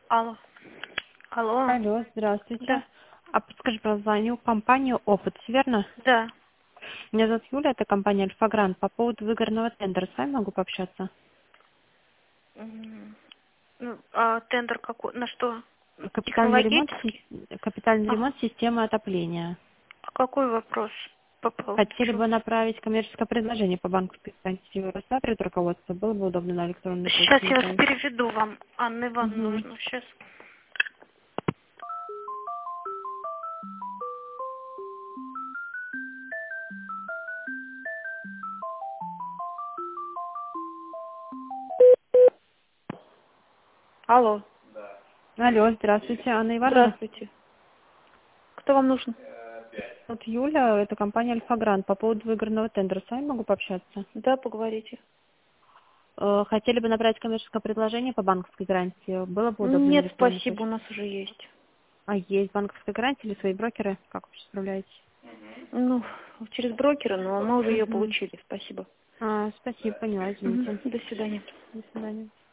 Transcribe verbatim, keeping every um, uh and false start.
Алло. Алло. Алло, здравствуйте. Да. А подскажи, пожалуйста, звоню в компанию «Опыт», верно? Да. Меня зовут Юля, это компания «Альфа-Грант». По поводу выигранного тендера с вами могу пообщаться? М, Ну, а тендер какой? На что? Капитальный ремонт, Технологический? си- капитальный Ага. ремонт системы отопления. А какой вопрос по поводу Хотели чего? бы направить коммерческое предложение по банковской гарантии Евросатор руководство. Было бы удобно на электронную Сейчас почту я вас направить. переведу вам. Анна Ивановна Угу. нужно. Сейчас. Алло. Алло, здравствуйте, Анна Ивановна. Здравствуйте. Кто вам нужен? Вот Юля, это компания «Альфа-Грант». По поводу выигранного тендера с вами могу пообщаться? Да, поговорите. Э, Хотели бы направить коммерческое предложение по банковской гарантии. Было бы удобно на Нет, электронную спасибо, у почту. нас уже есть. А есть банковская гарантия или свои брокеры? Как вы справляетесь? Ну, через брокера, но мы уже ее Угу. получили. Спасибо. А, спасибо, поняла, Мгм. извините. До свидания. До свидания.